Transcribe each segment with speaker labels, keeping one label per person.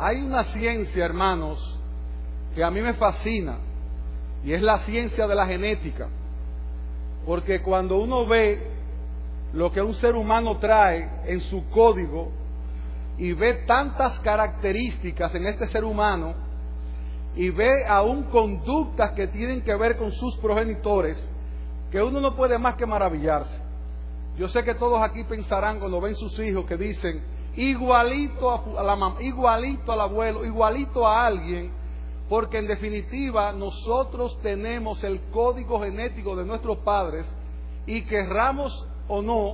Speaker 1: Hay una ciencia, hermanos, que a mí me fascina, y es la ciencia de la genética. Porque cuando uno ve lo que un ser humano trae en su código y ve tantas características en este ser humano y ve aún conductas que tienen que ver con sus progenitores, que uno no puede más que maravillarse. Yo sé que todos aquí pensarán cuando ven sus hijos que dicen igualito a la mamá, igualito al abuelo, igualito a alguien, porque en definitiva nosotros tenemos el código genético de nuestros padres y querramos o no,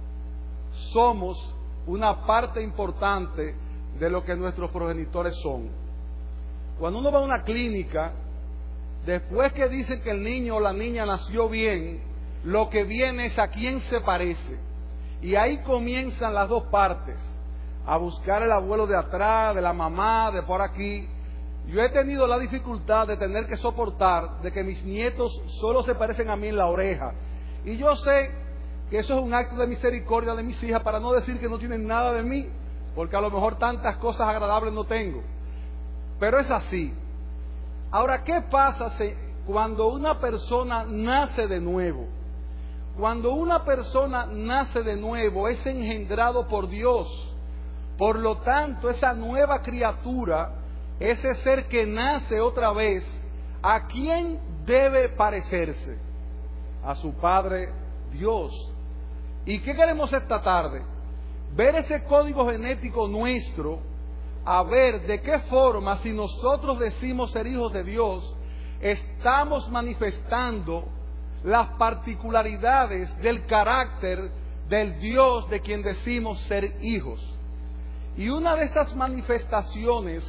Speaker 1: somos una parte importante de lo que nuestros progenitores son. Cuando uno va a una clínica, después que dicen que el niño o la niña nació bien, lo que viene es a quién se parece. Y ahí comienzan las dos partes, a buscar el abuelo de atrás, de la mamá, de por aquí. Yo he tenido la dificultad de tener que soportar de que mis nietos solo se parecen a mí en la oreja. Y yo sé que eso es un acto de misericordia de mis hijas, para no decir que no tienen nada de mí, porque a lo mejor tantas cosas agradables no tengo. Pero es así. Ahora, ¿qué pasa cuando una persona nace de nuevo? Cuando una persona nace de nuevo, es engendrado por Dios. Por lo tanto, esa nueva criatura, ese ser que nace otra vez, ¿a quién debe parecerse? A su Padre Dios. ¿Y qué queremos esta tarde? Ver ese código genético nuestro, a ver de qué forma, si nosotros decimos ser hijos de Dios, estamos manifestando las particularidades del carácter del Dios de quien decimos ser hijos. Y una de esas manifestaciones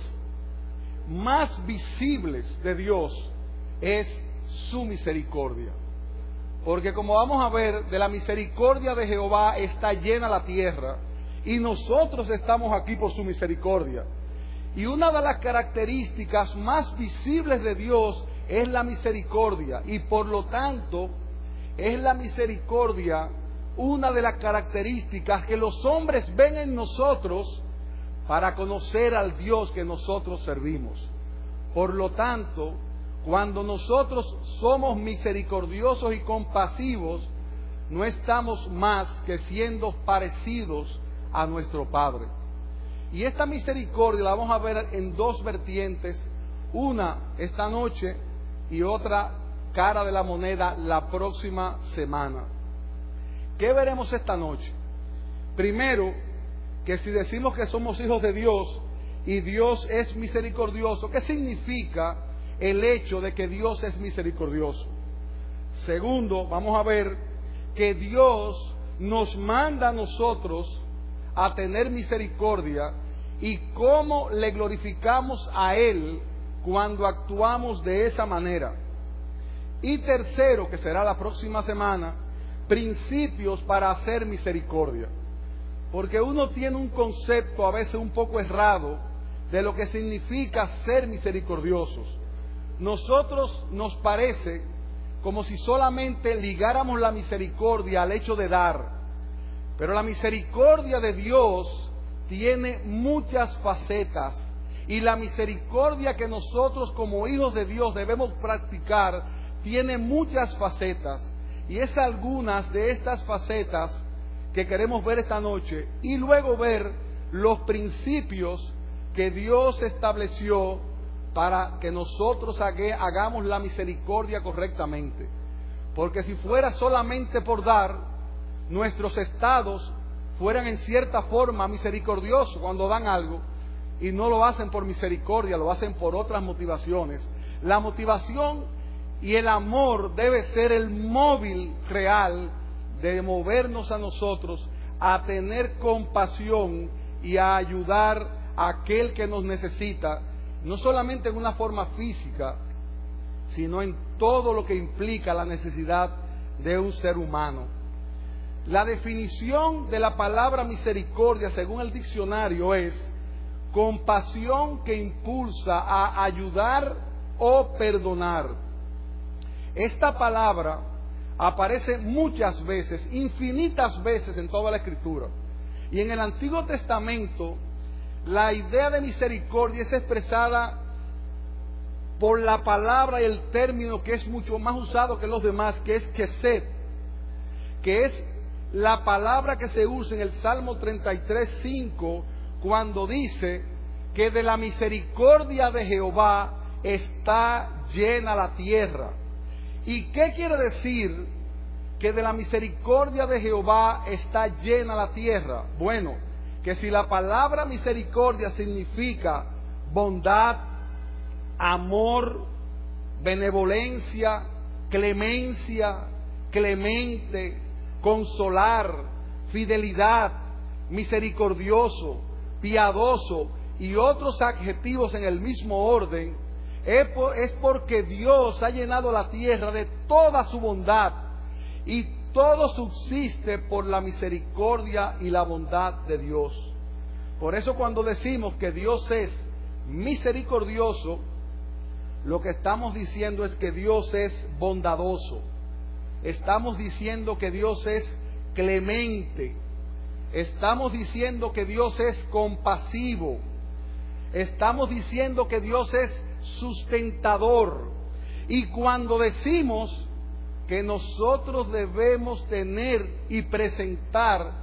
Speaker 1: más visibles de Dios es su misericordia. Porque como vamos a ver, de la misericordia de Jehová está llena la tierra, y nosotros estamos aquí por su misericordia. Y una de las características más visibles de Dios es la misericordia, y por lo tanto es la misericordia una de las características que los hombres ven en nosotros para conocer al Dios que nosotros servimos. Por lo tanto, cuando nosotros somos misericordiosos y compasivos, no estamos más que siendo parecidos a nuestro Padre. Y esta misericordia la vamos a ver en dos vertientes, una esta noche y otra cara de la moneda la próxima semana. ¿Qué veremos esta noche? Primero, que si decimos que somos hijos de Dios y Dios es misericordioso, ¿qué significa el hecho de que Dios es misericordioso? Segundo, vamos a ver que Dios nos manda a nosotros a tener misericordia y cómo le glorificamos a Él cuando actuamos de esa manera. Y tercero, que será la próxima semana, principios para hacer misericordia. Porque uno tiene un concepto a veces un poco errado de lo que significa ser misericordiosos. Nosotros nos parece como si solamente ligáramos la misericordia al hecho de dar. Pero la misericordia de Dios tiene muchas facetas, y la misericordia que nosotros como hijos de Dios debemos practicar tiene muchas facetas, y es algunas de estas facetas que queremos ver esta noche, y luego ver los principios que Dios estableció para que nosotros hagamos la misericordia correctamente. Porque si fuera solamente por dar, nuestros estados fueran en cierta forma misericordiosos cuando dan algo, y no lo hacen por misericordia, lo hacen por otras motivaciones. La motivación y el amor debe ser el móvil real de movernos a nosotros a tener compasión y a ayudar a aquel que nos necesita, no solamente en una forma física, sino en todo lo que implica la necesidad de un ser humano. La definición de la palabra misericordia, según el diccionario, es compasión que impulsa a ayudar o perdonar. Esta palabra aparece muchas veces, infinitas veces en toda la Escritura. Y en el Antiguo Testamento, la idea de misericordia es expresada por la palabra y el término que es mucho más usado que los demás, que es Kesed, que es la palabra que se usa en el Salmo 33:5, cuando dice que de la misericordia de Jehová está llena la tierra. ¿Y qué quiere decir que de la misericordia de Jehová está llena la tierra? Bueno, que si la palabra misericordia significa bondad, amor, benevolencia, clemencia, clemente, consolar, fidelidad, misericordioso, piadoso y otros adjetivos en el mismo orden, es porque Dios ha llenado la tierra de toda su bondad y todo subsiste por la misericordia y la bondad de Dios. Por eso cuando decimos que Dios es misericordioso, lo que estamos diciendo es que Dios es bondadoso. Estamos diciendo que Dios es clemente. Estamos diciendo que Dios es compasivo. Estamos diciendo que Dios es sustentador. Y cuando decimos que nosotros debemos tener y presentar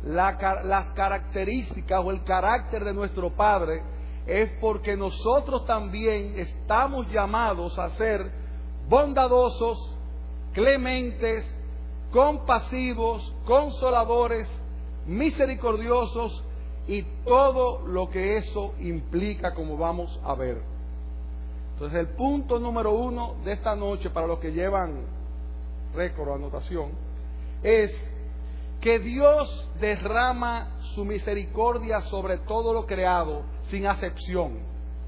Speaker 1: las características o el carácter de nuestro Padre, es porque nosotros también estamos llamados a ser bondadosos, clementes, compasivos, consoladores, misericordiosos y todo lo que eso implica, como vamos a ver. Entonces el punto número 1 de esta noche, para los que llevan récord o anotación, es que Dios derrama su misericordia sobre todo lo creado sin acepción.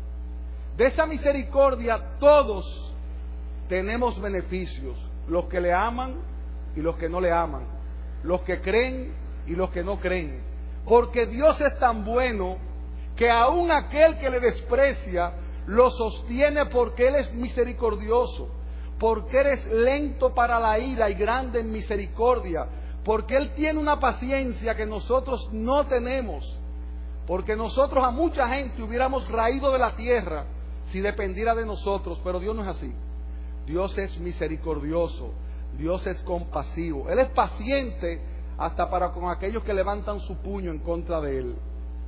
Speaker 1: De esa misericordia todos tenemos beneficios, los que le aman y los que no le aman, los que creen y los que no creen, porque Dios es tan bueno que aun aquel que le desprecia lo sostiene, porque Él es misericordioso, porque eres lento para la ira y grande en misericordia, porque Él tiene una paciencia que nosotros no tenemos, porque nosotros a mucha gente hubiéramos raído de la tierra si dependiera de nosotros, pero Dios no es así. Dios es misericordioso, Dios es compasivo, Él es paciente hasta para con aquellos que levantan su puño en contra de Él.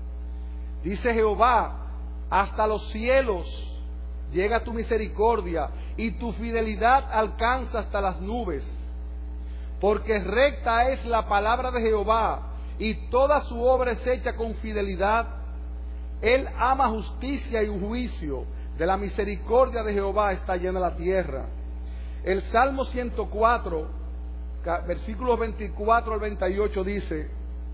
Speaker 1: Dice Jehová: hasta los cielos llega tu misericordia y tu fidelidad alcanza hasta las nubes. Porque recta es la palabra de Jehová y toda su obra es hecha con fidelidad. Él ama justicia y juicio. De la misericordia de Jehová está llena la tierra. El Salmo 104, versículos 24 al 28 dice: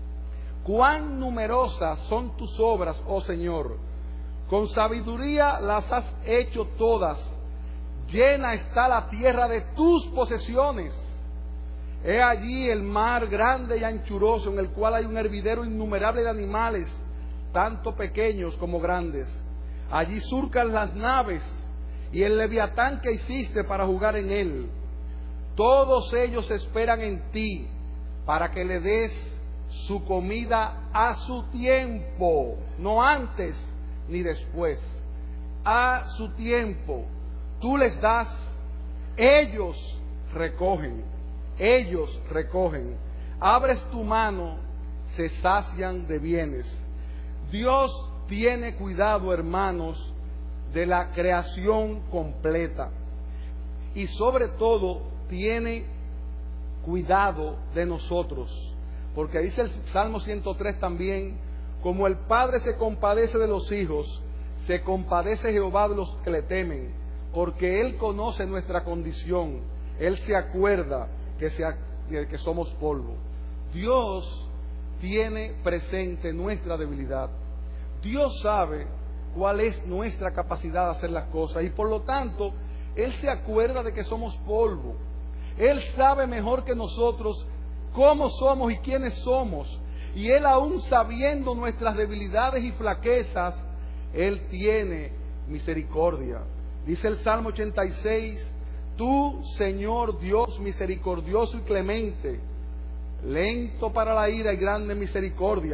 Speaker 1: cuán numerosas son tus obras, oh Señor, con sabiduría las has hecho todas, llena está la tierra de tus posesiones. He allí el mar grande y anchuroso, en el cual hay un hervidero innumerable de animales, tanto pequeños como grandes. Allí surcan las naves y el leviatán que hiciste para jugar en él. Todos ellos esperan en ti para que le des su comida a su tiempo, no antes ni después, a su tiempo. Tú les das, ellos recogen, abres tu mano, se sacian de bienes. Dios tiene cuidado, hermanos, de la creación completa y sobre todo tiene cuidado de nosotros, porque dice el Salmo 103 también: como el Padre se compadece de los hijos, se compadece Jehová de los que le temen, porque Él conoce nuestra condición, Él se acuerda que somos polvo. Dios tiene presente nuestra debilidad. Dios sabe cuál es nuestra capacidad de hacer las cosas y por lo tanto Él se acuerda de que somos polvo. Él sabe mejor que nosotros cómo somos y quiénes somos. Y Él, aún sabiendo nuestras debilidades y flaquezas, Él tiene misericordia. Dice el Salmo 86: tú, Señor Dios misericordioso y clemente, lento para la ira y grande misericordia.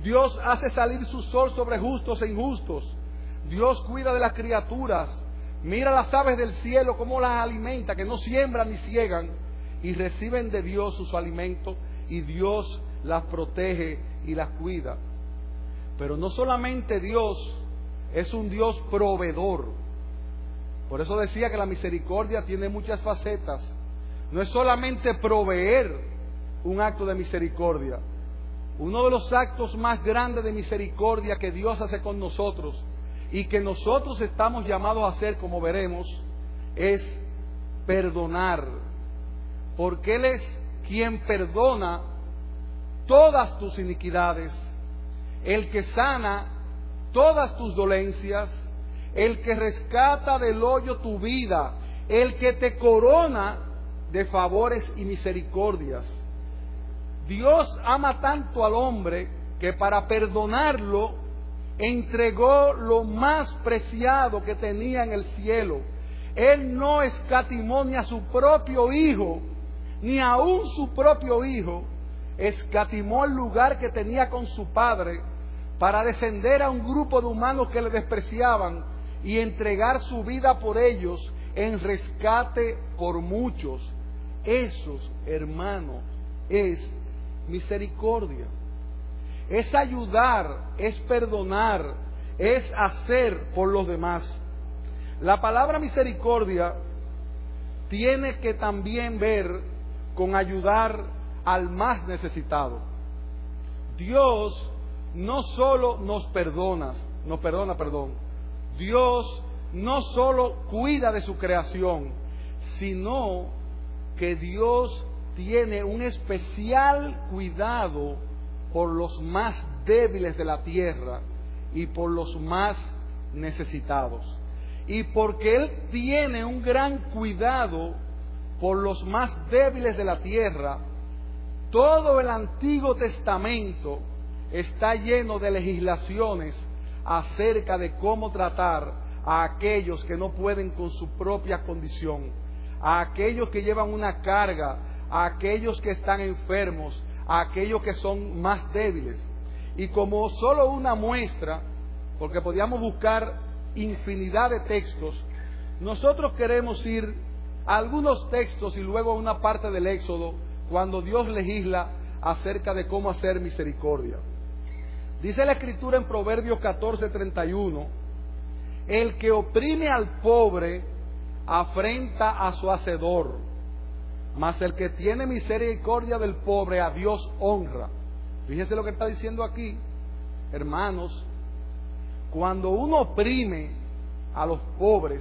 Speaker 1: Dios hace salir su sol sobre justos e injustos. Dios cuida de las criaturas. Mira las aves del cielo, cómo las alimenta, que no siembran ni ciegan, y reciben de Dios su alimento, y Dios las protege y las cuida. Pero no solamente Dios es un Dios proveedor. Por eso decía que la misericordia tiene muchas facetas. No es solamente proveer un acto de misericordia. Uno de los actos más grandes de misericordia que Dios hace con nosotros y que nosotros estamos llamados a hacer, como veremos, es perdonar. Porque Él es quien perdona todas tus iniquidades, el que sana todas tus dolencias, el que rescata del hoyo tu vida, el que te corona de favores y misericordias. Dios ama tanto al hombre que para perdonarlo entregó lo más preciado que tenía en el cielo. Él no escatimó ni a su propio hijo, ni aún su propio hijo, escatimó el lugar que tenía con su padre para descender a un grupo de humanos que le despreciaban y entregar su vida por ellos en rescate por muchos. Esos, hermanos, es misericordia. Es ayudar, es perdonar, es hacer por los demás. La palabra misericordia tiene que también ver con ayudar al más necesitado. Dios no solo nos perdona, Dios no solo cuida de su creación, sino que Dios tiene un especial cuidado por los más débiles de la tierra y por los más necesitados. Y porque Él tiene un gran cuidado por los más débiles de la tierra, todo el Antiguo Testamento está lleno de legislaciones acerca de cómo tratar a aquellos que no pueden con su propia condición, a aquellos que llevan una carga, a aquellos que están enfermos, a aquellos que son más débiles. Y como solo una muestra, porque podíamos buscar infinidad de textos, nosotros queremos ir a algunos textos y luego a una parte del Éxodo, cuando Dios legisla acerca de cómo hacer misericordia. Dice la Escritura en Proverbios 14:31, el que oprime al pobre afrenta a su hacedor, mas el que tiene misericordia del pobre a Dios honra. Fíjese lo que está diciendo aquí, hermanos. Cuando uno oprime a los pobres,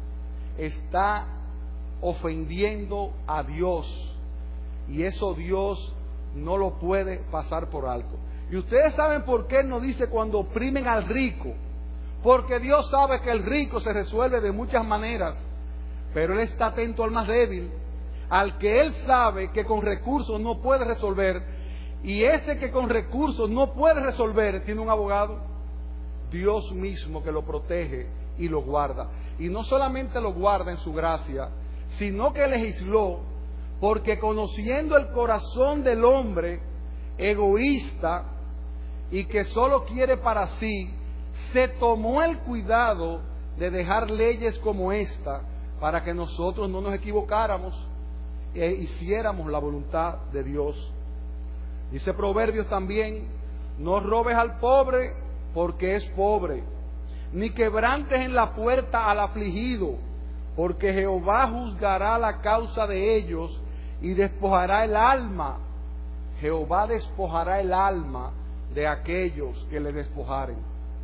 Speaker 1: está ofendiendo a Dios, y eso Dios no lo puede pasar por alto. Y ustedes saben por qué Él nos dice cuando oprimen al rico, porque Dios sabe que el rico se resuelve de muchas maneras, pero Él está atento al más débil, al que Él sabe que con recursos no puede resolver, y ese que con recursos no puede resolver tiene un abogado, Dios mismo, que lo protege y lo guarda. Y no solamente lo guarda en su gracia, sino que legisló, porque conociendo el corazón del hombre egoísta y que solo quiere para sí, se tomó el cuidado de dejar leyes como esta para que nosotros no nos equivocáramos e hiciéramos la voluntad de Dios. Dice Proverbios también, no robes al pobre porque es pobre, ni quebrantes en la puerta al afligido, porque Jehová juzgará la causa de ellos y despojará el alma. Jehová despojará el alma de aquellos que le despojaren.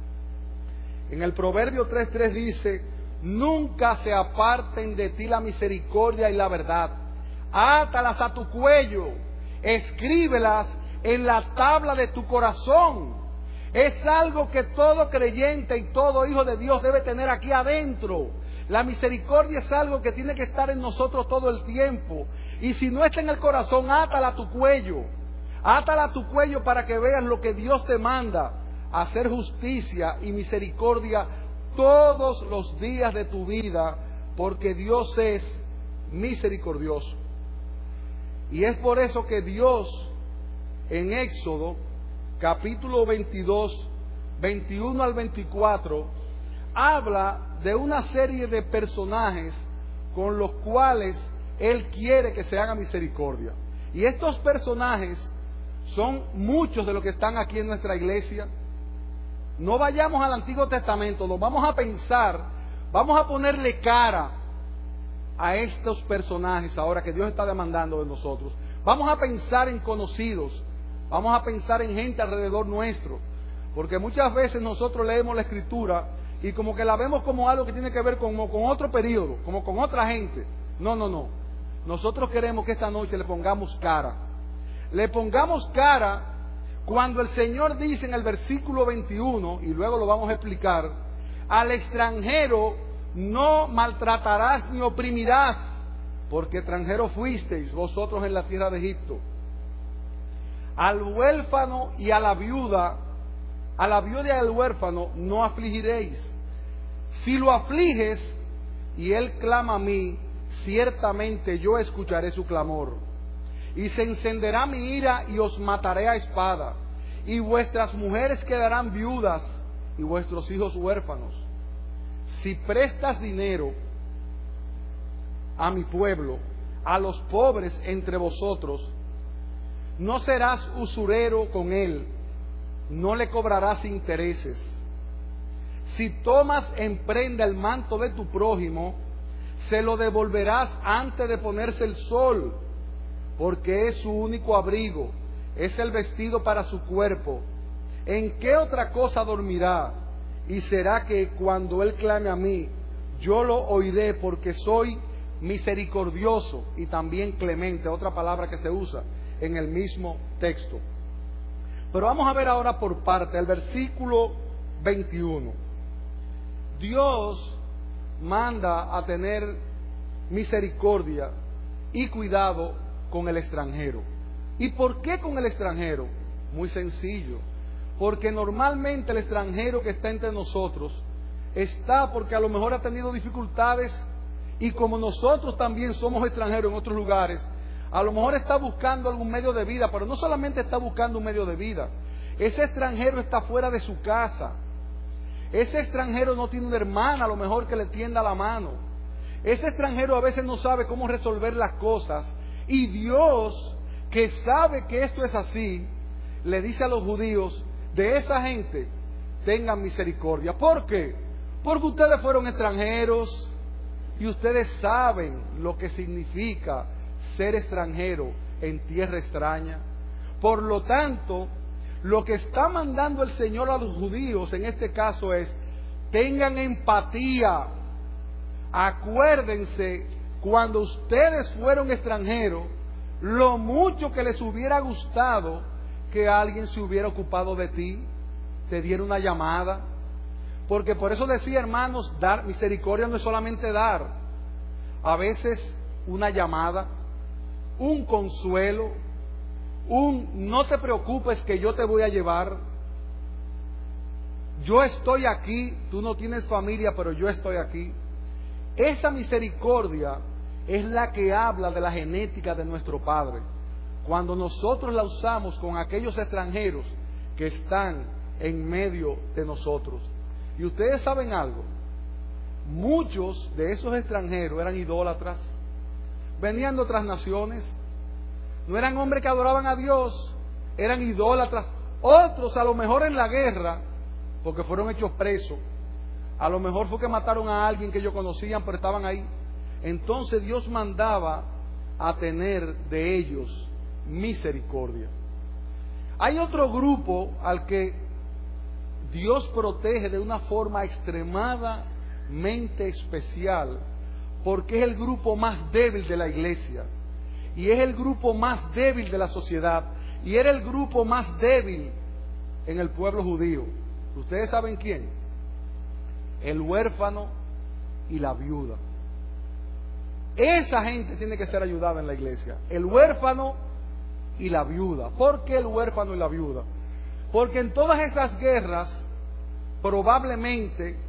Speaker 1: En el Proverbio 3:3 dice, nunca se aparten de ti la misericordia y la verdad. Átalas a tu cuello, escríbelas en la tabla de tu corazón. Es algo que todo creyente y todo hijo de Dios debe tener aquí adentro. La misericordia es algo que tiene que estar en nosotros todo el tiempo. Y si no está en el corazón, átala a tu cuello. Átala a tu cuello para que veas lo que Dios te manda: hacer justicia y misericordia todos los días de tu vida, porque Dios es misericordioso. Y es por eso que Dios en Éxodo capítulo 22, 21 al 24, habla de una serie de personajes con los cuales Él quiere que se haga misericordia. Y estos personajes son muchos de los que están aquí en nuestra iglesia. No vayamos al Antiguo Testamento, nos vamos a pensar, vamos a ponerle cara a estos personajes ahora que Dios está demandando de nosotros. Vamos a pensar en conocidos, vamos a pensar en gente alrededor nuestro, porque muchas veces nosotros leemos la Escritura y como que la vemos como algo que tiene que ver con otro periodo, como con otra gente. No. Nosotros queremos que esta noche le pongamos cara. Le pongamos cara cuando el Señor dice en el versículo 21, y luego lo vamos a explicar, al extranjero no maltratarás ni oprimirás, porque extranjero fuisteis vosotros en la tierra de Egipto. Al huérfano y a la viuda y al huérfano no afligiréis. Si lo afliges y él clama a mí, ciertamente yo escucharé su clamor. Y se encenderá mi ira y os mataré a espada, y vuestras mujeres quedarán viudas y vuestros hijos huérfanos. Si prestas dinero a mi pueblo, a los pobres entre vosotros, no serás usurero con él, no le cobrarás intereses. Si tomas en prenda el manto de tu prójimo, se lo devolverás antes de ponerse el sol, porque es su único abrigo, es el vestido para su cuerpo. ¿En qué otra cosa dormirá? Y será que cuando él clame a mí, yo lo oiré, porque soy misericordioso y también clemente, otra palabra que se usa en el mismo texto. Pero vamos a ver ahora por parte el versículo 21. Dios manda a tener misericordia y cuidado con el extranjero. ¿Y por qué con el extranjero? Muy sencillo, porque normalmente el extranjero que está entre nosotros está porque a lo mejor ha tenido dificultades, y como nosotros también somos extranjeros en otros lugares, a lo mejor está buscando algún medio de vida, pero no solamente está buscando un medio de vida. Ese extranjero está fuera de su casa. Ese extranjero no tiene una hermana a lo mejor que le tienda la mano. Ese extranjero a veces no sabe cómo resolver las cosas. Y Dios, que sabe que esto es así, le dice a los judíos, de esa gente tengan misericordia. ¿Por qué? Porque ustedes fueron extranjeros y ustedes saben lo que significa ser extranjero en tierra extraña. Por lo tanto, lo que está mandando el Señor a los judíos en este caso es: tengan empatía. Acuérdense cuando ustedes fueron extranjeros, lo mucho que les hubiera gustado que alguien se hubiera ocupado de ti, te diera una llamada. Porque por eso decía, hermanos, dar misericordia no es solamente dar. A veces una llamada, un consuelo, no te preocupes que yo te voy a llevar. Yo estoy aquí, tú no tienes familia, pero yo estoy aquí. Esa misericordia es la que habla de la genética de nuestro Padre. Cuando nosotros la usamos con aquellos extranjeros que están en medio de nosotros. Y ustedes saben algo, muchos de esos extranjeros eran idólatras, venían de otras naciones, no eran hombres que adoraban a Dios, eran idólatras. Otros a lo mejor en la guerra, porque fueron hechos presos, a lo mejor fue que mataron a alguien que ellos conocían, pero estaban ahí. Entonces Dios mandaba a tener de ellos misericordia. Hay otro grupo al que Dios protege de una forma extremadamente especial, porque es el grupo más débil de la iglesia, y es el grupo más débil de la sociedad, y era el grupo más débil en el pueblo judío. ¿Ustedes saben quién? El huérfano y la viuda. Esa gente tiene que ser ayudada en la iglesia. El huérfano y la viuda. ¿Por qué el huérfano y la viuda? Porque en todas esas guerras, probablemente,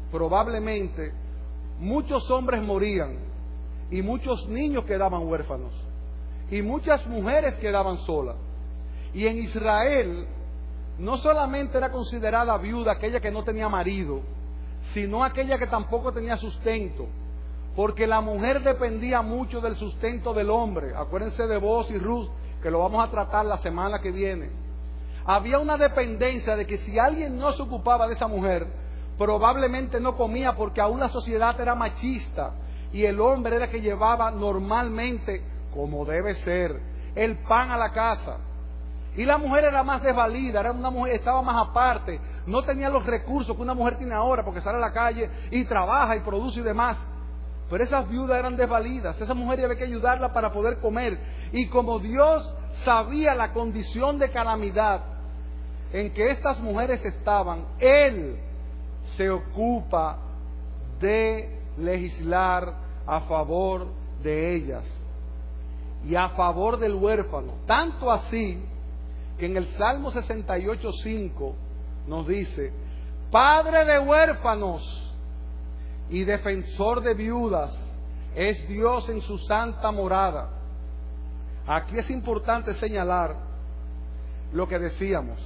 Speaker 1: muchos hombres morían y muchos niños quedaban huérfanos y muchas mujeres quedaban solas. Y en Israel no solamente era considerada viuda aquella que no tenía marido, sino aquella que tampoco tenía sustento, porque la mujer dependía mucho del sustento del hombre. Acuérdense de Boaz y Ruth, que lo vamos a tratar la semana que viene. Había una dependencia de que si alguien no se ocupaba de esa mujer, probablemente no comía, porque aún la sociedad era machista y el hombre era el que llevaba normalmente, como debe ser, el pan a la casa. Y la mujer era más desvalida, era una mujer, estaba más aparte, no tenía los recursos que una mujer tiene ahora, porque sale a la calle y trabaja y produce y demás. Pero esas viudas eran desvalidas, esa mujer había que ayudarla para poder comer. Y como Dios sabía la condición de calamidad en que estas mujeres estaban, Él se ocupa de legislar a favor de ellas y a favor del huérfano. Tanto así que en el Salmo 68:5 nos dice: Padre de huérfanos y defensor de viudas es Dios en su santa morada. Aquí es importante señalar lo que decíamos.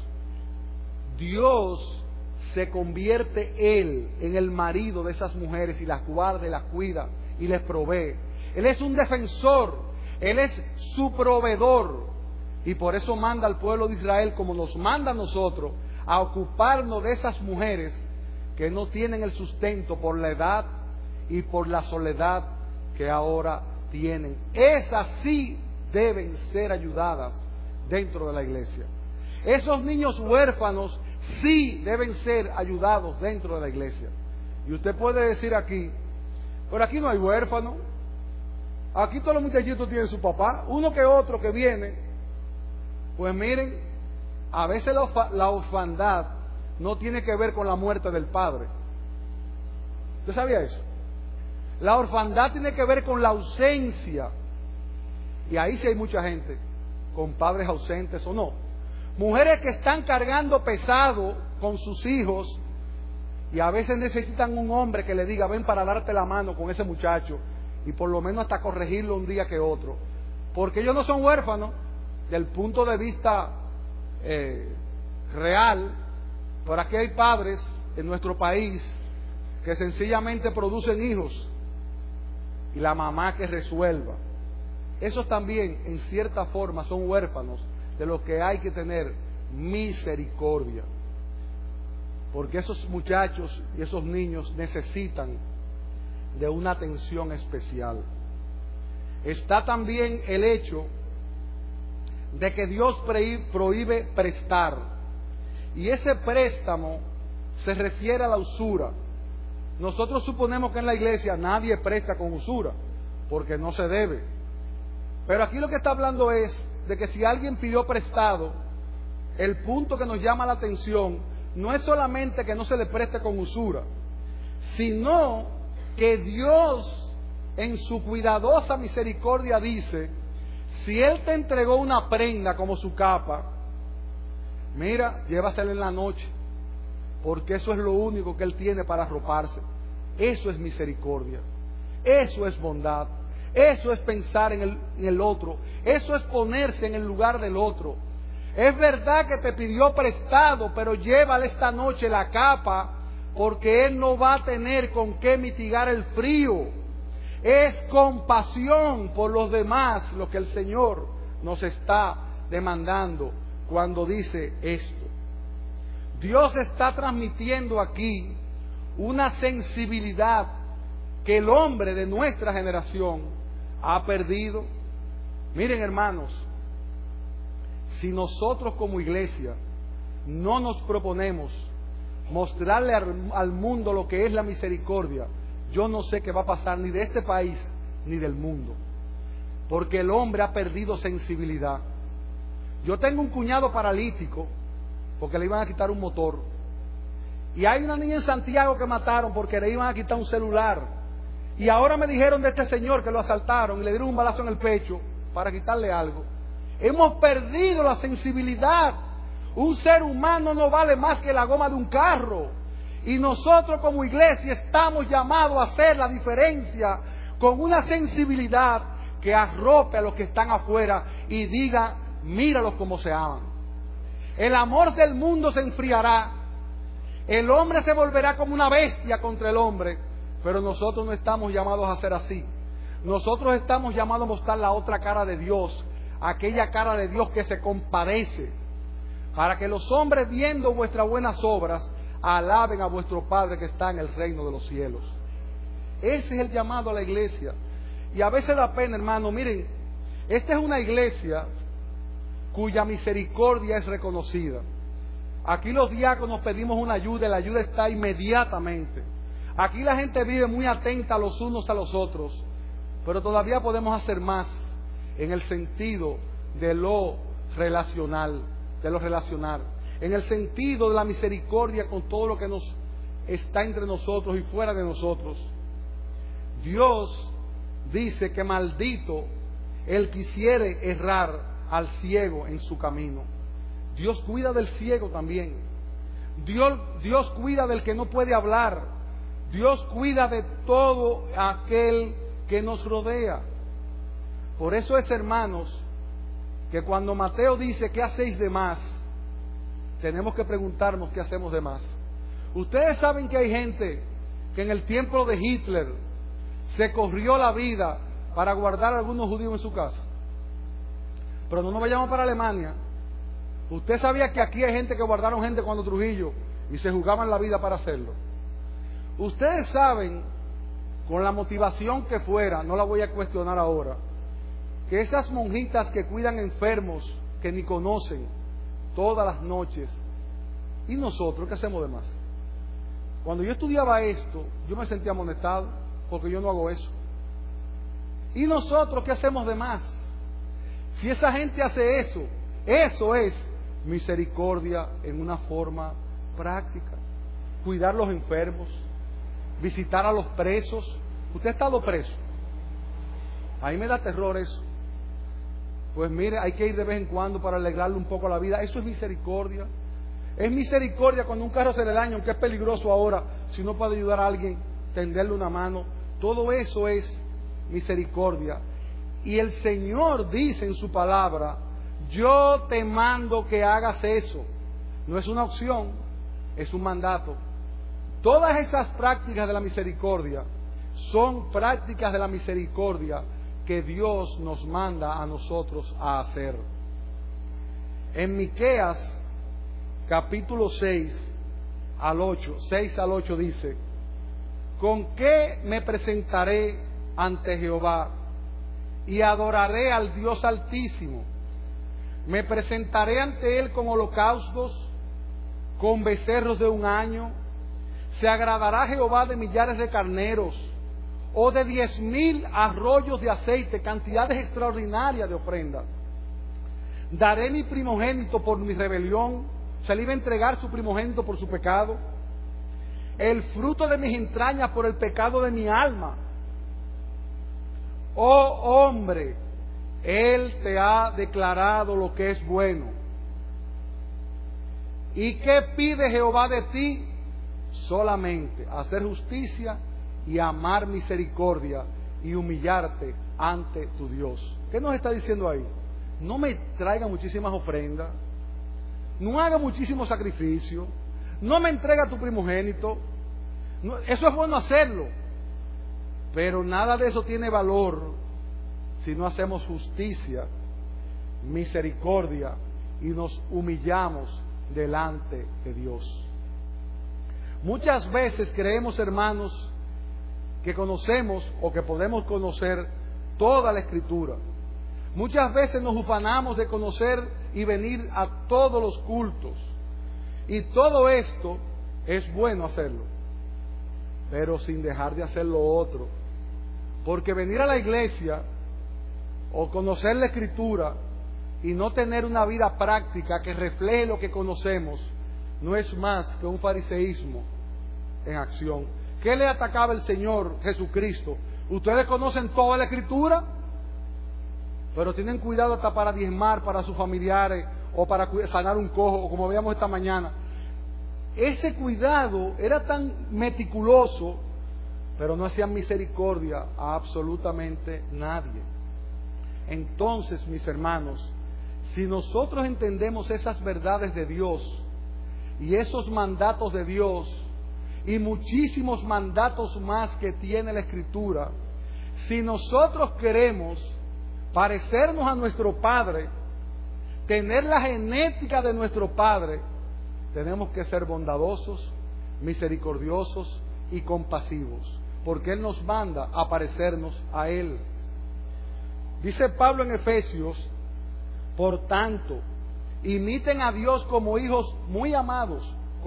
Speaker 1: Dios se convierte Él en el marido de esas mujeres y las guarda y las cuida y les provee. Él es un defensor, Él es su proveedor, y por eso manda al pueblo de Israel, como nos manda a nosotros, a ocuparnos de esas mujeres que no tienen el sustento por la edad y por la soledad que ahora tienen. Esas sí deben ser ayudadas dentro de la iglesia. Esos niños huérfanos sí deben ser ayudados dentro de la iglesia. Y usted puede decir aquí: pero aquí no hay huérfanos, aquí todos los muchachitos tienen su papá, uno que otro que viene. Pues miren, a veces la orfandad no tiene que ver con la muerte del padre. ¿Usted sabía eso? La orfandad tiene que ver con la ausencia. Y ahí sí hay mucha gente con padres ausentes o no. Mujeres que están cargando pesado con sus hijos y a veces necesitan un hombre que le diga: ven para darte la mano con ese muchacho, y por lo menos hasta corregirlo un día que otro. Porque ellos no son huérfanos del punto de vista real. Por aquí hay padres en nuestro país que sencillamente producen hijos y la mamá que resuelva. Esos también en cierta forma son huérfanos, de los que hay que tener misericordia, porque esos muchachos y esos niños necesitan de una atención especial. Está también el hecho de que Dios prohíbe prestar, y ese préstamo se refiere a la usura. Nosotros suponemos que en la iglesia nadie presta con usura, porque no se debe. Pero aquí lo que está hablando es de que si alguien pidió prestado, el punto que nos llama la atención no es solamente que no se le preste con usura, sino que Dios en su cuidadosa misericordia dice: si Él te entregó una prenda como su capa, mira, llévasela en la noche, porque eso es lo único que Él tiene para arroparse. Eso es misericordia, eso es bondad, eso es pensar en el otro, eso es ponerse en el lugar del otro. Es verdad que te pidió prestado, pero llévale esta noche la capa, porque él no va a tener con qué mitigar el frío. Es compasión por los demás lo que el Señor nos está demandando cuando dice esto. Dios está transmitiendo aquí una sensibilidad que el hombre de nuestra generación ha perdido. Miren, hermanos, si nosotros como iglesia no nos proponemos mostrarle al mundo lo que es la misericordia, yo no sé qué va a pasar ni de este país ni del mundo, porque el hombre ha perdido sensibilidad. Yo tengo un cuñado paralítico porque le iban a quitar un motor, y hay una niña en Santiago que mataron porque le iban a quitar un celular, y ahora me dijeron de este señor que lo asaltaron y le dieron un balazo en el pecho para quitarle algo. Hemos perdido la sensibilidad. Un ser humano no vale más que la goma de un carro, y nosotros como iglesia estamos llamados a hacer la diferencia con una sensibilidad que arrope a los que están afuera y diga: míralos como se aman. El amor del mundo se enfriará. El hombre se volverá como una bestia contra el hombre. Pero nosotros no estamos llamados a ser así. Nosotros estamos llamados a mostrar la otra cara de Dios, aquella cara de Dios que se compadece, para que los hombres, viendo vuestras buenas obras, alaben a vuestro Padre que está en el reino de los cielos. Ese es el llamado a la iglesia. Y a veces da pena, hermano. Miren, esta es una iglesia cuya misericordia es reconocida. Aquí los diáconos pedimos una ayuda y la ayuda está inmediatamente. Aquí la gente vive muy atenta los unos a los otros, pero todavía podemos hacer más en el sentido de lo relacional, en el sentido de la misericordia con todo lo que nos está entre nosotros y fuera de nosotros. Dios dice que maldito el que quisiere errar al ciego en su camino. Dios cuida del ciego también. Dios cuida del que no puede hablar. Dios cuida de todo aquel que nos rodea. Por eso es, hermanos, que cuando Mateo dice ¿qué hacéis de más?, tenemos que preguntarnos ¿qué hacemos de más? Ustedes saben que hay gente que en el tiempo de Hitler se corrió la vida para guardar a algunos judíos en su casa. Pero no nos vayamos para Alemania. Usted sabía que aquí hay gente que guardaron gente cuando Trujillo y se jugaban la vida para hacerlo. Ustedes saben, con la motivación que fuera, no la voy a cuestionar ahora, que esas monjitas que cuidan enfermos que ni conocen todas las noches, ¿y nosotros qué hacemos de más? Cuando yo estudiaba esto, yo me sentía amonestado porque yo no hago eso. ¿Y nosotros qué hacemos de más? Si esa gente hace eso, eso es misericordia en una forma práctica. Cuidar los enfermos, visitar a los presos. ¿Usted ha estado preso? A mí me da terror eso. Pues mire, hay que ir de vez en cuando para alegrarle un poco la vida. Eso es misericordia. Es misericordia cuando un carro se le daña, aunque es peligroso ahora, si no puede ayudar a alguien, tenderle una mano. Todo eso es misericordia. Y el Señor dice en su palabra: yo te mando que hagas eso. No es una opción, es un mandato. Todas esas prácticas de la misericordia son prácticas de la misericordia que Dios nos manda a nosotros a hacer. En Miqueas capítulo 6 al 8 dice: ¿con qué me presentaré ante Jehová y adoraré al Dios Altísimo? Me presentaré ante Él con holocaustos, con becerros de un año. ¿Se agradará Jehová de millares de carneros o de 10,000 arroyos de aceite, cantidades extraordinarias de ofrendas? Daré mi primogénito por mi rebelión, se le iba a entregar su primogénito por su pecado, el fruto de mis entrañas por el pecado de mi alma. Oh hombre, Él te ha declarado lo que es bueno. ¿Y qué pide Jehová de ti? Solamente hacer justicia y amar misericordia y humillarte ante tu Dios. ¿Qué nos está diciendo ahí? No me traiga muchísimas ofrendas, no haga muchísimos sacrificios, no me entrega tu primogénito. No, eso es bueno hacerlo, pero nada de eso tiene valor si no hacemos justicia, misericordia y nos humillamos delante de Dios. Muchas veces creemos, hermanos, que conocemos o que podemos conocer toda la Escritura. Muchas veces nos ufanamos de conocer y venir a todos los cultos. Y todo esto es bueno hacerlo, pero sin dejar de hacer lo otro. Porque venir a la iglesia o conocer la Escritura y no tener una vida práctica que refleje lo que conocemos no es más que un fariseísmo en acción. ¿Qué le atacaba el Señor Jesucristo? Ustedes conocen toda la Escritura, pero tienen cuidado hasta para diezmar para sus familiares o para sanar un cojo, o como veíamos esta mañana. Ese cuidado era tan meticuloso, pero no hacían misericordia a absolutamente nadie. Entonces, mis hermanos, si nosotros entendemos esas verdades de Dios y esos mandatos de Dios y muchísimos mandatos más que tiene la Escritura, si nosotros queremos parecernos a nuestro Padre, tener la genética de nuestro Padre, tenemos que ser bondadosos, misericordiosos y compasivos, porque Él nos manda a parecernos a Él. Dice Pablo en Efesios: por tanto, imiten a Dios como hijos muy amados,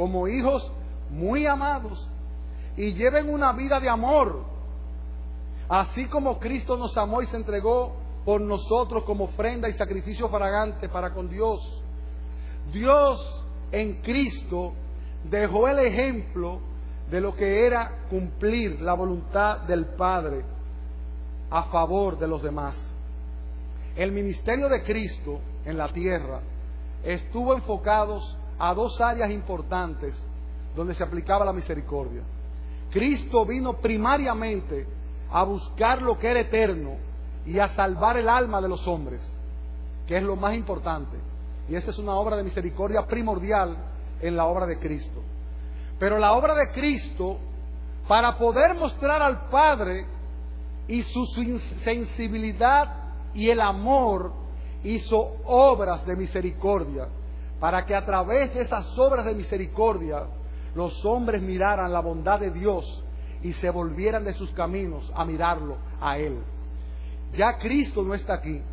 Speaker 1: y lleven una vida de amor, así como Cristo nos amó y se entregó por nosotros como ofrenda y sacrificio fragante para con Dios. Dios en Cristo dejó el ejemplo de lo que era cumplir la voluntad del Padre a favor de los demás. El ministerio de Cristo en la tierra estuvo enfocado a dos áreas importantes donde se aplicaba la misericordia. Cristo vino primariamente a buscar lo que era eterno y a salvar el alma de los hombres, que es lo más importante. Y esa es una obra de misericordia primordial en la obra de Cristo. Pero la obra de Cristo, para poder mostrar al Padre y su sensibilidad y el amor, hizo obras de misericordia, para que a través de esas obras de misericordia los hombres miraran la bondad de Dios y se volvieran de sus caminos a mirarlo a Él. Ya Cristo no está aquí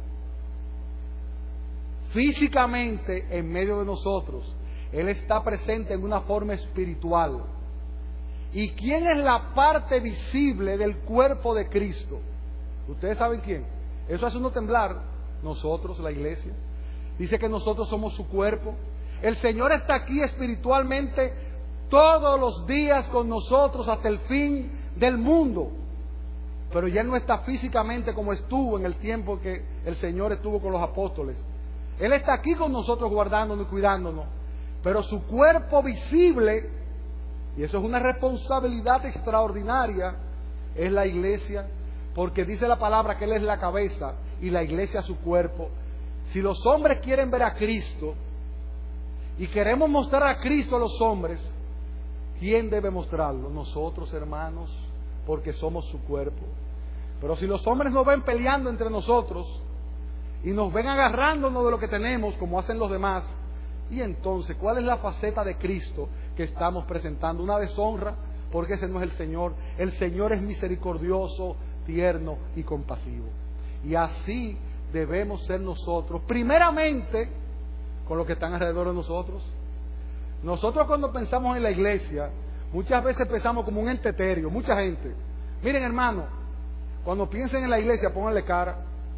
Speaker 1: físicamente en medio de nosotros. Él está presente en una forma espiritual. ¿Y quién es la parte visible del cuerpo de Cristo? ¿Ustedes saben quién? Eso hace uno temblar. Nosotros, la iglesia. Dice que nosotros somos su cuerpo. El Señor está aquí espiritualmente todos los días con nosotros hasta el fin del mundo. Pero ya Él no está físicamente como estuvo en el tiempo que el Señor estuvo con los apóstoles. Él está aquí con nosotros guardándonos y cuidándonos. Pero su cuerpo visible, y eso es una responsabilidad extraordinaria, es la iglesia, porque dice la palabra que Él es la cabeza y la iglesia su cuerpo. Si los hombres quieren ver a Cristo y queremos mostrar a Cristo a los hombres, ¿quién debe mostrarlo? Nosotros, hermanos, porque somos su cuerpo. Pero si los hombres nos ven peleando entre nosotros y nos ven agarrándonos de lo que tenemos, como hacen los demás, y entonces, ¿cuál es la faceta de Cristo que estamos presentando? Una deshonra, porque ese no es el Señor. El Señor es misericordioso, tierno y compasivo. Y así debemos ser nosotros, primeramente con los que están alrededor de nosotros. Nosotros cuando pensamos en la iglesia, muchas veces pensamos como un ente etéreo, mucha gente. Miren, hermano, cuando piensen en la iglesia, pónganle cara.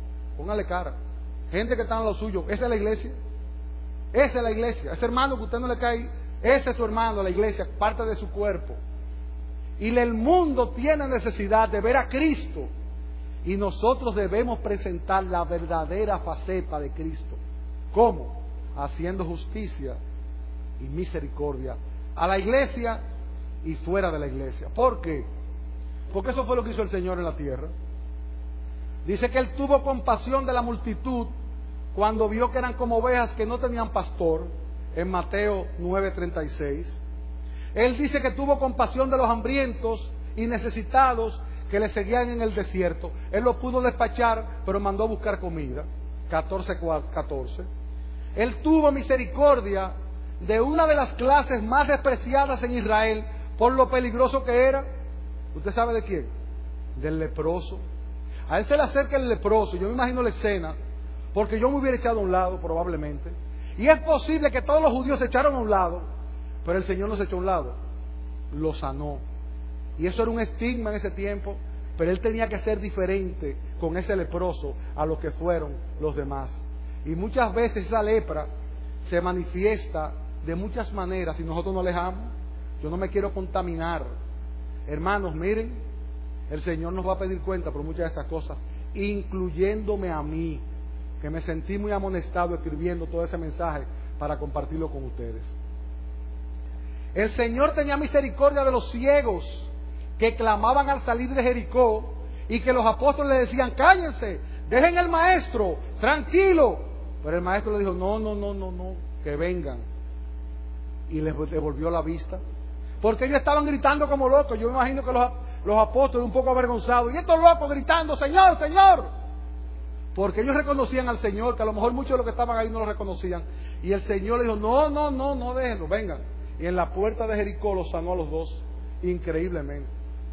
Speaker 1: Gente que está en lo suyo, esa es la iglesia. Esa es la iglesia. Ese hermano que usted no le cae, ese es su hermano, la iglesia, parte de su cuerpo. Y el mundo tiene necesidad de ver a Cristo. Y nosotros debemos presentar la verdadera faceta de Cristo. ¿Cómo? Haciendo justicia y misericordia a la iglesia y fuera de la iglesia. ¿Por qué? Porque eso fue lo que hizo el Señor en la tierra. Dice que Él tuvo compasión de la multitud cuando vio que eran como ovejas que no tenían pastor, en Mateo 9:36. Él dice que tuvo compasión de los hambrientos y necesitados que le seguían en el desierto. Él los pudo despachar, pero mandó a buscar comida. 14:14. Él tuvo misericordia de una de las clases más despreciadas en Israel por lo peligroso que era. ¿Usted sabe de quién? Del leproso. A Él se le acerca el leproso. Yo me imagino la escena, porque yo me hubiera echado a un lado probablemente. Y es posible que todos los judíos se echaron a un lado, pero el Señor no se echó a un lado, lo sanó. Y eso era un estigma en ese tiempo, pero Él tenía que ser diferente con ese leproso a lo que fueron los demás. Y muchas veces esa lepra se manifiesta de muchas maneras y nosotros no alejamos. Yo no me quiero contaminar. Hermanos, miren, el Señor nos va a pedir cuenta por muchas de esas cosas, incluyéndome a mí, que me sentí muy amonestado escribiendo todo ese mensaje para compartirlo con ustedes. El Señor tenía misericordia de los ciegos que clamaban al salir de Jericó y que los apóstoles le decían: cállense, dejen al maestro, tranquilo. Pero el maestro le dijo, no, que vengan. Y les devolvió la vista. Porque ellos estaban gritando como locos. Yo me imagino que los apóstoles un poco avergonzados. Y estos locos gritando, Señor, Señor. Porque ellos reconocían al Señor, que a lo mejor muchos de los que estaban ahí no lo reconocían. Y el Señor le dijo, no, déjenlo, vengan. Y en la puerta de Jericó los sanó a los dos, increíblemente.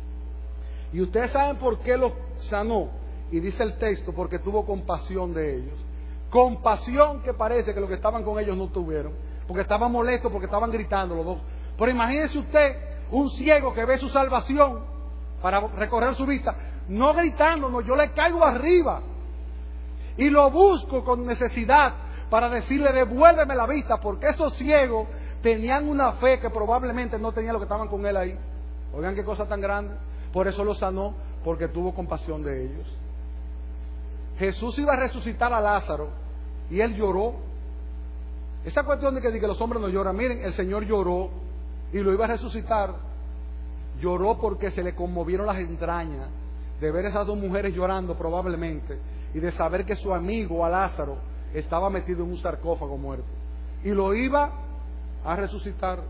Speaker 1: Y ustedes saben por qué los sanó. Y dice el texto, porque tuvo compasión de ellos. Compasión que parece que los que estaban con ellos no tuvieron. Porque estaban molestos, porque estaban gritando los dos. Pero imagínese usted un ciego que ve su salvación para recorrer su vista, no gritando, no, yo le caigo arriba. Y lo busco con necesidad para decirle, devuélveme la vista, porque esos ciegos tenían una fe que probablemente no tenían los que estaban con él ahí. Oigan qué cosa tan grande. Por eso lo sanó, porque tuvo compasión de ellos. Jesús iba a resucitar a Lázaro y él lloró. Esa cuestión de que los hombres no lloran, miren, el Señor lloró y lo iba a resucitar. Lloró porque se le conmovieron las entrañas de ver esas dos mujeres llorando probablemente y de saber que su amigo a Lázaro estaba metido en un sarcófago muerto y lo iba a resucitar.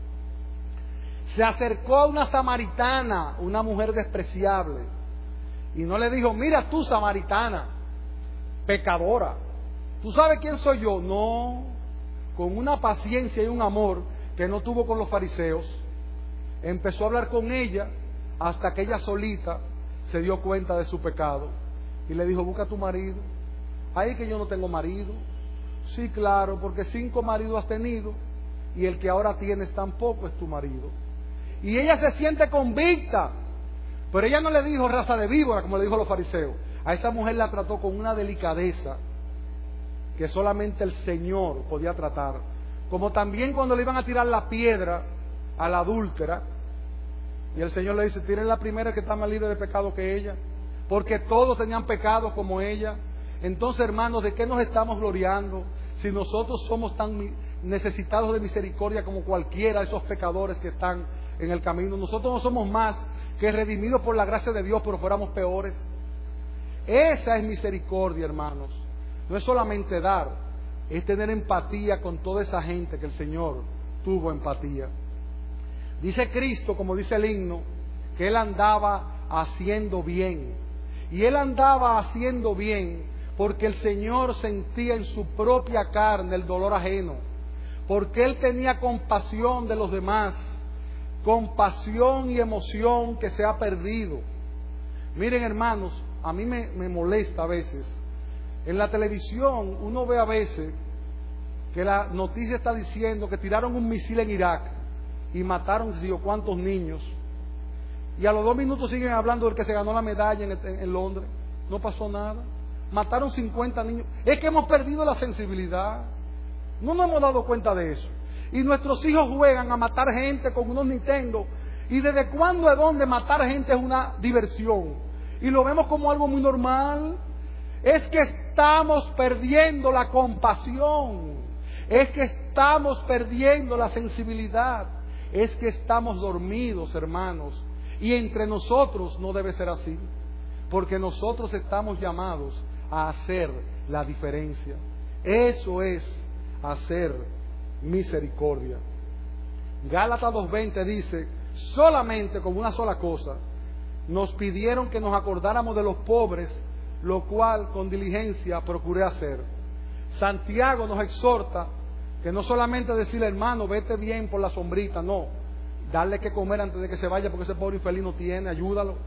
Speaker 1: Se acercó a una samaritana, una mujer despreciable, y no le dijo, mira tú samaritana, pecadora, ¿tú sabes quién soy yo? No, con una paciencia y un amor que no tuvo con los fariseos, empezó a hablar con ella hasta que ella solita se dio cuenta de su pecado y le dijo, busca a tu marido. Ay, que yo no tengo marido. Sí, claro, porque 5 maridos has tenido y el que ahora tienes tampoco es tu marido. Y ella se siente convicta, pero ella no le dijo raza de víbora como le dijo a los fariseos. A esa mujer la trató con una delicadeza que solamente el Señor podía tratar. Como también cuando le iban a tirar la piedra a la adúltera, y el Señor le dice, tiren la primera que está más libre de pecado que ella, porque todos tenían pecados como ella. Entonces, hermanos, ¿de qué nos estamos gloriando si nosotros somos tan necesitados de misericordia como cualquiera de esos pecadores que están en el camino? Nosotros no somos más que redimidos por la gracia de Dios, pero fuéramos peores. Esa es misericordia, hermanos. No es solamente dar, es tener empatía con toda esa gente que el Señor tuvo empatía. Dice Cristo, como dice el himno, que Él andaba haciendo bien. Y Él andaba haciendo bien porque el Señor sentía en su propia carne el dolor ajeno. Porque Él tenía compasión de los demás. Compasión y emoción que se ha perdido. Miren, hermanos, a mí me molesta a veces. En la televisión uno ve a veces que la noticia está diciendo que tiraron un misil en Irak y mataron, digo, cuántos niños. Y a los 2 minutos siguen hablando del que se ganó la medalla en Londres. No pasó nada. Mataron 50 niños. Es que hemos perdido la sensibilidad. No nos hemos dado cuenta de eso. Y nuestros hijos juegan a matar gente con unos Nintendo. ¿Y desde cuándo, de dónde matar gente es una diversión? Y lo vemos como algo muy normal. Es que estamos perdiendo la compasión. Es que estamos perdiendo la sensibilidad. Es que estamos dormidos, hermanos. Y entre nosotros no debe ser así. Porque nosotros estamos llamados a hacer la diferencia. Eso es hacer misericordia. Gálatas 2:20 dice, solamente con una sola cosa, nos pidieron que nos acordáramos de los pobres, lo cual con diligencia procuré hacer. Santiago nos exhorta que no solamente decirle, hermano, vete bien por la sombrita, no, darle que comer antes de que se vaya porque ese pobre infeliz no tiene, ayúdalo.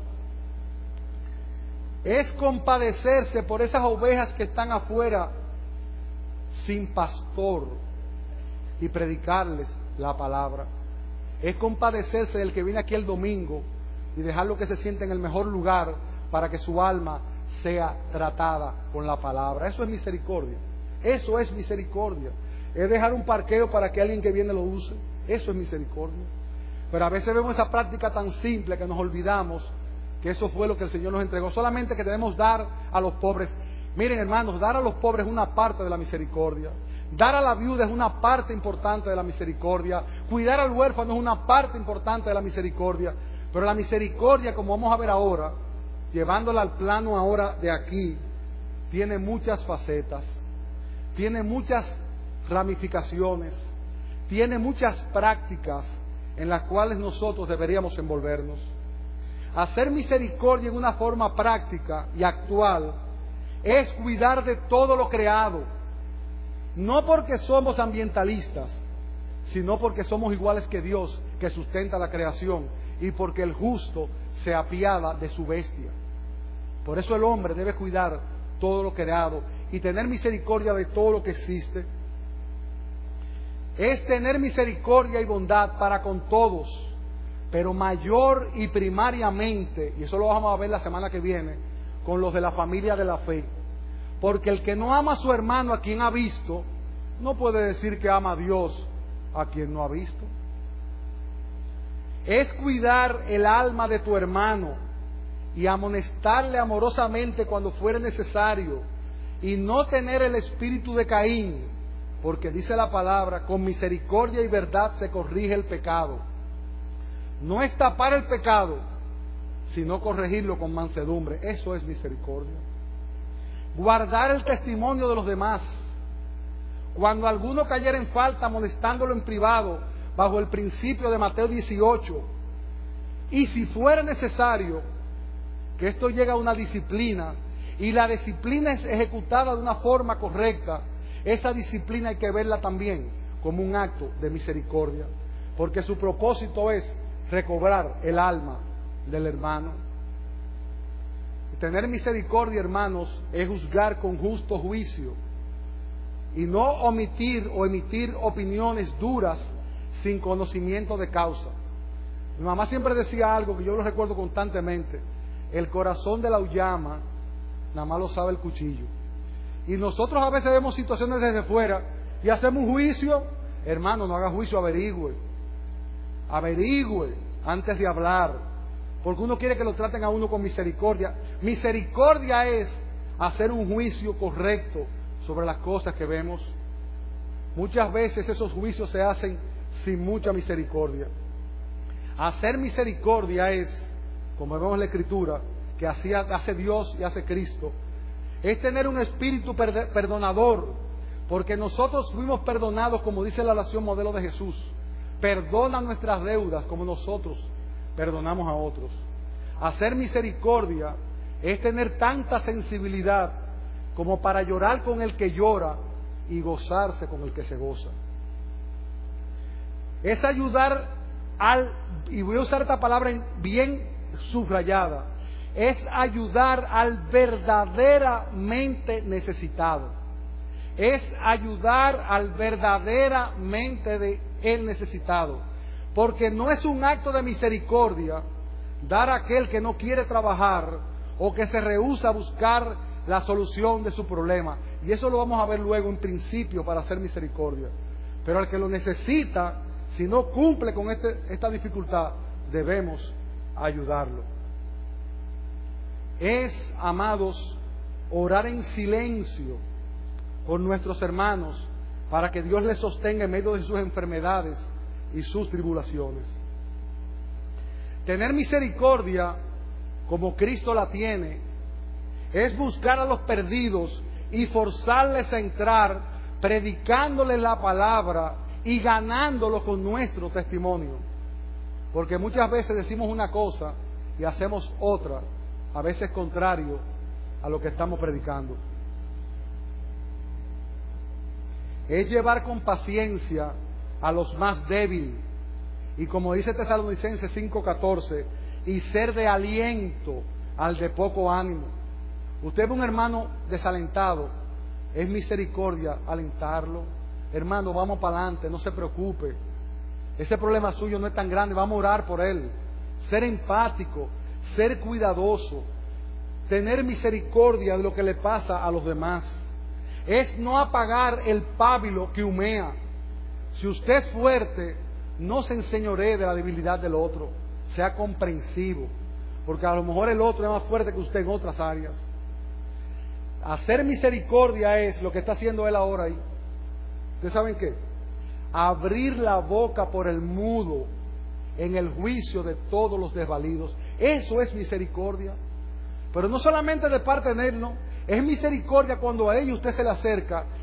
Speaker 1: Es compadecerse por esas ovejas que están afuera sin pastor y predicarles la palabra. Es compadecerse del que viene aquí el domingo y dejarlo que se siente en el mejor lugar para que su alma sea tratada con la palabra. Eso es misericordia. Eso es misericordia. Es dejar un parqueo para que alguien que viene lo use. Eso es misericordia. Pero a veces vemos esa práctica tan simple que nos olvidamos que eso fue lo que el Señor nos entregó. Solamente que debemos dar a los pobres. Miren, hermanos, dar a los pobres es una parte de la misericordia. Dar a la viuda es una parte importante de la misericordia. Cuidar al huérfano es una parte importante de la misericordia. Pero la misericordia, como vamos a ver ahora, llevándola al plano ahora de aquí, tiene muchas facetas. tiene muchas ramificaciones, tiene muchas prácticas en las cuales nosotros deberíamos envolvernos. Hacer misericordia en una forma práctica y actual es cuidar de todo lo creado, no porque somos ambientalistas, sino porque somos iguales que Dios, que sustenta la creación, y porque el justo se apiada de su bestia. Por eso el hombre debe cuidar todo lo creado y tener misericordia de todo lo que existe. Es tener misericordia y bondad para con todos, pero mayor y primariamente, y eso lo vamos a ver la semana que viene, con los de la familia de la fe. Porque el que no ama a su hermano a quien ha visto, no puede decir que ama a Dios a quien no ha visto. Es cuidar el alma de tu hermano y amonestarle amorosamente cuando fuere necesario, y no tener el espíritu de Caín, porque dice la palabra, con misericordia y verdad se corrige el pecado. No es tapar el pecado, sino corregirlo con mansedumbre. Eso es misericordia. Guardar el testimonio de los demás. Cuando alguno cayera en falta, molestándolo en privado, bajo el principio de Mateo 18, y si fuera necesario, que esto llegue a una disciplina, y la disciplina es ejecutada de una forma correcta, esa disciplina hay que verla también como un acto de misericordia, porque su propósito es recobrar el alma del hermano. Tener misericordia, hermanos, es juzgar con justo juicio y no omitir o emitir opiniones duras sin conocimiento de causa. Mi mamá siempre decía algo que yo lo recuerdo constantemente: el corazón de la uyama nada más lo sabe el cuchillo. Y nosotros a veces vemos situaciones desde fuera y hacemos un juicio. Hermano, no haga juicio, averigüe antes de hablar, porque uno quiere que lo traten a uno con misericordia. Misericordia es hacer un juicio correcto sobre las cosas que vemos. Muchas veces esos juicios se hacen sin mucha misericordia. Hacer misericordia es, como vemos en la Escritura, que hace Dios y hace Cristo, es tener un espíritu perdonador, porque nosotros fuimos perdonados, como dice la oración modelo de Jesús. Perdona nuestras deudas como nosotros perdonamos a otros. Hacer misericordia es tener tanta sensibilidad como para llorar con el que llora y gozarse con el que se goza. Es ayudar y voy a usar esta palabra bien subrayada, es ayudar al verdaderamente necesitado. Es ayudar al verdaderamente el necesitado. Porque no es un acto de misericordia dar a aquel que no quiere trabajar o que se rehúsa a buscar la solución de su problema. Y eso lo vamos a ver luego en principio para hacer misericordia. Pero al que lo necesita, si no cumple con esta dificultad, debemos ayudarlo. Es, amados, orar en silencio por nuestros hermanos para que Dios les sostenga en medio de sus enfermedades y sus tribulaciones. Tener misericordia, como Cristo la tiene, es buscar a los perdidos y forzarles a entrar, predicándoles la palabra y ganándolos con nuestro testimonio. Porque muchas veces decimos una cosa y hacemos otra, a veces contrario a lo que estamos predicando. Es llevar con paciencia a los más débiles, y como dice Tesalonicenses 5:14, y ser de aliento al de poco ánimo. Usted ve un hermano desalentado, es misericordia alentarlo. Hermano, vamos para adelante, no se preocupe, ese problema suyo no es tan grande, vamos a orar por él. Ser empático, ser cuidadoso, tener misericordia de lo que le pasa a los demás. Es no apagar el pábilo que humea. Si usted es fuerte, no se enseñoree de la debilidad del otro, sea comprensivo, porque a lo mejor el otro es más fuerte que usted en otras áreas. Hacer misericordia es lo que está haciendo él ahora ahí. ¿Ustedes saben qué? Abrir la boca por el mudo en el juicio de todos los desvalidos. Eso es misericordia. Pero no solamente de parte de él, no. Es misericordia cuando a ellos usted se le acerca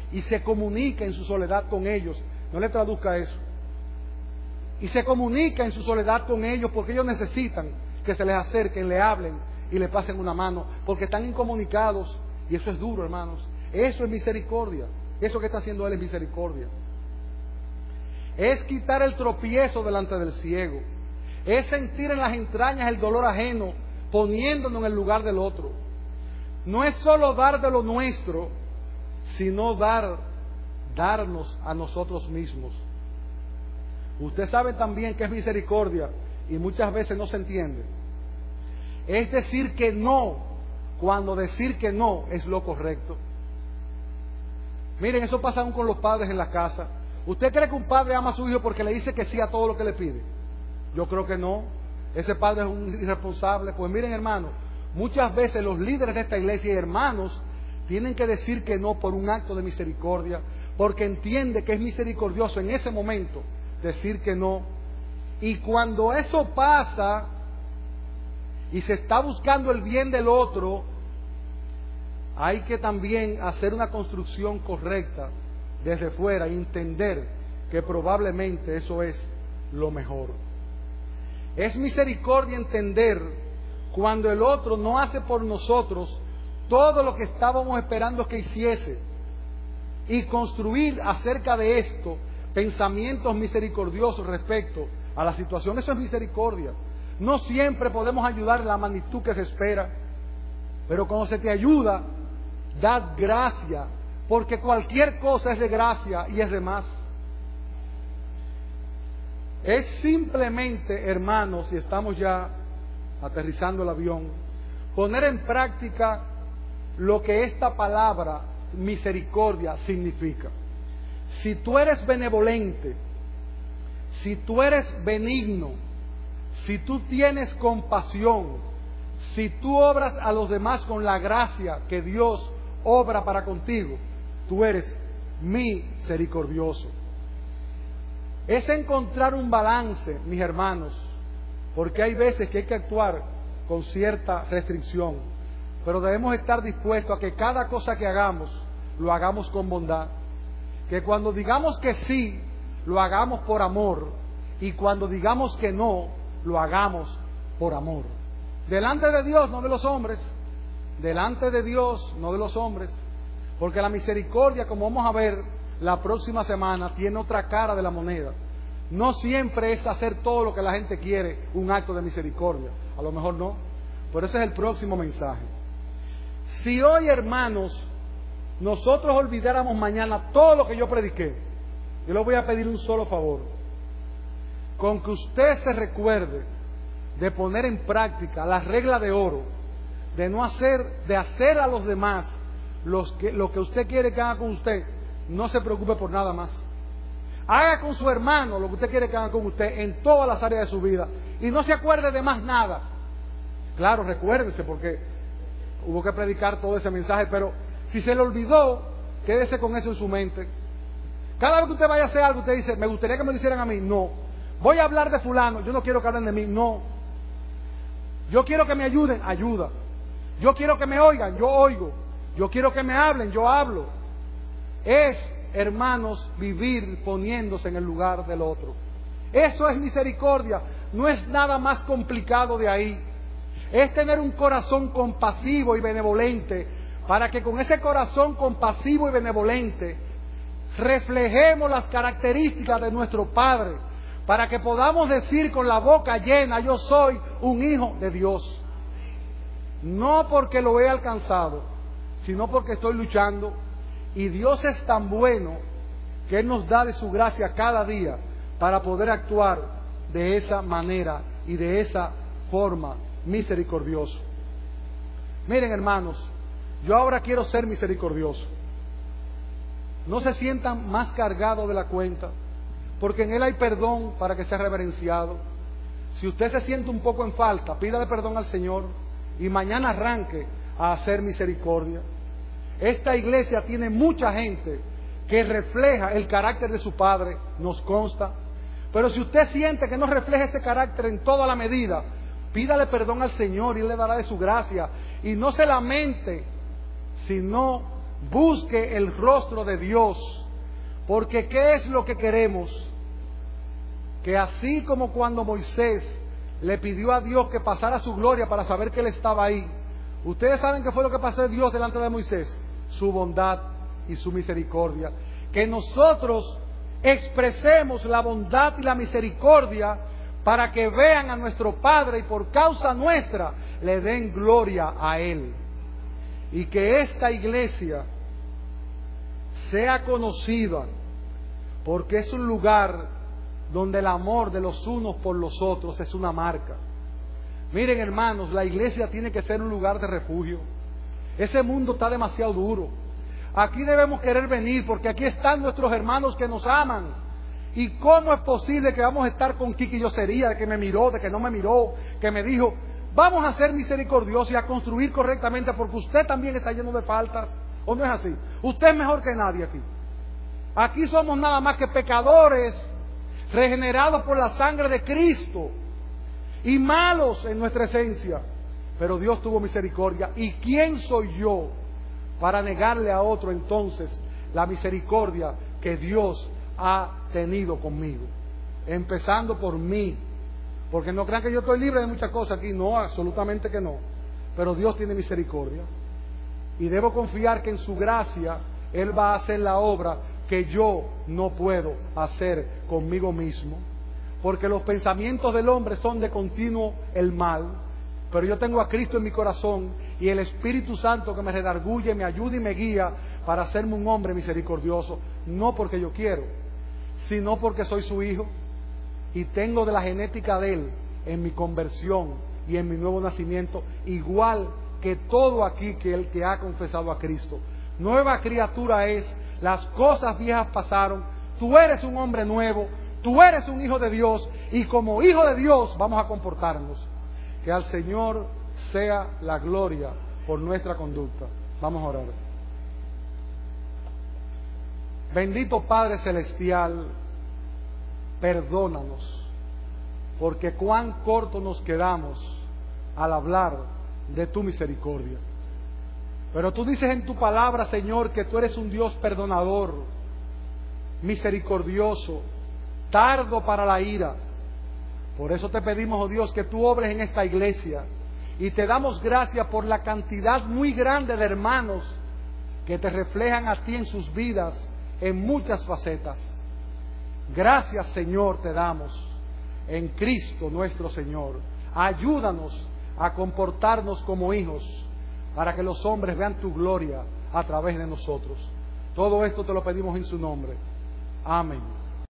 Speaker 1: y se comunica en su soledad con ellos. No le traduzca eso. Y se comunica en su soledad con ellos porque ellos necesitan que se les acerquen, le hablen y le pasen una mano, porque están incomunicados, y eso es duro, hermanos. Eso es misericordia. Eso que está haciendo Él es misericordia. Es quitar el tropiezo delante del ciego. Es sentir en las entrañas el dolor ajeno, poniéndonos en el lugar del otro. No es solo dar de lo nuestro, sino darnos a nosotros mismos. Usted sabe también que es misericordia y muchas veces no se entiende. Es decir que no, cuando decir que no es lo correcto. Miren, eso pasa aún con los padres en la casa. ¿Usted cree que un padre ama a su hijo porque le dice que sí a todo lo que le pide? Yo creo que no. Ese padre es un irresponsable. Pues miren, hermanos, muchas veces los líderes de esta iglesia y hermanos tienen que decir que no por un acto de misericordia, porque entiende que es misericordioso en ese momento decir que no. Y cuando eso pasa y se está buscando el bien del otro, hay que también hacer una construcción correcta desde fuera y entender que probablemente eso es lo mejor. Es misericordia entender cuando el otro no hace por nosotros todo lo que estábamos esperando que hiciese, y construir acerca de esto pensamientos misericordiosos respecto a la situación. Eso es misericordia. No siempre podemos ayudar en la magnitud que se espera, pero cuando se te ayuda, dad gracia, porque cualquier cosa es de gracia y es de más. Es simplemente, hermanos, y estamos ya aterrizando el avión, poner en práctica lo que esta palabra misericordia significa. Si tú eres benevolente, si tú eres benigno, si tú tienes compasión, si tú obras a los demás con la gracia que Dios obra para contigo, tú eres misericordioso. Es encontrar un balance, mis hermanos, porque hay veces que hay que actuar con cierta restricción, pero debemos estar dispuestos a que cada cosa que hagamos, lo hagamos con bondad. Que cuando digamos que sí, lo hagamos por amor, y cuando digamos que no, lo hagamos por amor. Delante de Dios, no de los hombres. Delante de Dios, no de los hombres. Porque la misericordia, como vamos a ver la próxima semana, tiene otra cara de la moneda. No siempre es hacer todo lo que la gente quiere un acto de misericordia. A lo mejor no. Pero ese es el próximo mensaje. Si hoy, hermanos, nosotros olvidáramos mañana todo lo que yo prediqué, yo le voy a pedir un solo favor. Con que usted se recuerde de poner en práctica la regla de oro, de hacer a los demás lo que usted quiere que haga con usted. No se preocupe por nada más. Haga con su hermano lo que usted quiere que haga con usted en todas las áreas de su vida, y no se acuerde de más nada. Claro, recuérdese, porque hubo que predicar todo ese mensaje, pero si se le olvidó, quédese con eso en su mente. Cada vez que usted vaya a hacer algo, usted dice, me gustaría que me lo hicieran a mí. No. Voy a hablar de fulano, yo no quiero que hablen de mí. No. Yo quiero que me ayuden, ayuda. Yo quiero que me oigan, yo oigo. Yo quiero que me hablen, yo hablo. Es, hermanos, vivir poniéndose en el lugar del otro. Eso es misericordia. No es nada más complicado de ahí. Es tener un corazón compasivo y benevolente, para que con ese corazón compasivo y benevolente reflejemos las características de nuestro Padre, para que podamos decir con la boca llena, yo soy un hijo de Dios. No porque lo he alcanzado, sino porque estoy luchando, y Dios es tan bueno que Él nos da de su gracia cada día para poder actuar de esa manera y de esa forma misericordioso. Miren, hermanos, yo ahora quiero ser misericordioso. No se sientan más cargados de la cuenta, porque en Él hay perdón para que sea reverenciado. Si usted se siente un poco en falta, pídale perdón al Señor y mañana arranque a hacer misericordia. Esta iglesia tiene mucha gente que refleja el carácter de su Padre, nos consta. Pero si usted siente que no refleja ese carácter en toda la medida, pídale perdón al Señor y Él le dará de su gracia. Y no se lamente, sino busque el rostro de Dios, porque ¿qué es lo que queremos? Que así como cuando Moisés le pidió a Dios que pasara su gloria para saber que Él estaba ahí, ustedes saben qué fue lo que pasó Dios delante de Moisés, su bondad y su misericordia. Que nosotros expresemos la bondad y la misericordia para que vean a nuestro Padre y por causa nuestra le den gloria a Él. Y que esta iglesia sea conocida porque es un lugar donde el amor de los unos por los otros es una marca. Miren, hermanos, la iglesia tiene que ser un lugar de refugio. Ese mundo está demasiado duro. Aquí debemos querer venir porque aquí están nuestros hermanos que nos aman. ¿Y cómo es posible que vamos a estar con quisquillosería de que me miró, de que no me miró, que me dijo? Vamos a ser misericordiosos y a construir correctamente porque usted también está lleno de faltas. ¿O no es así? Usted es mejor que nadie aquí. Aquí somos nada más que pecadores regenerados por la sangre de Cristo y malos en nuestra esencia. Pero Dios tuvo misericordia. ¿Y quién soy yo para negarle a otro entonces la misericordia que Dios ha tenido conmigo? Empezando por mí. Porque no crean que yo estoy libre de muchas cosas aquí. No, absolutamente que no. Pero Dios tiene misericordia. Y debo confiar que en su gracia Él va a hacer la obra que yo no puedo hacer conmigo mismo. Porque los pensamientos del hombre son de continuo el mal. Pero yo tengo a Cristo en mi corazón y el Espíritu Santo que me redarguye, me ayuda y me guía para hacerme un hombre misericordioso. No porque yo quiero, sino porque soy su hijo y tengo de la genética de Él en mi conversión y en mi nuevo nacimiento, igual que todo aquí que el que ha confesado a Cristo. Nueva criatura es, las cosas viejas pasaron, tú eres un hombre nuevo, tú eres un hijo de Dios y como hijo de Dios vamos a comportarnos. Que al Señor sea la gloria por nuestra conducta. Vamos a orar. Bendito Padre Celestial, perdónanos, porque cuán corto nos quedamos al hablar de tu misericordia. Pero tú dices en tu palabra, Señor, que tú eres un Dios perdonador, misericordioso, tardo para la ira. Por eso te pedimos, oh Dios, que tú obres en esta iglesia y te damos gracias por la cantidad muy grande de hermanos que te reflejan a ti en sus vidas en muchas facetas. Gracias, Señor, te damos en Cristo nuestro Señor. Ayúdanos a comportarnos como hijos para que los hombres vean tu gloria a través de nosotros. Todo esto te lo pedimos en su nombre. Amén.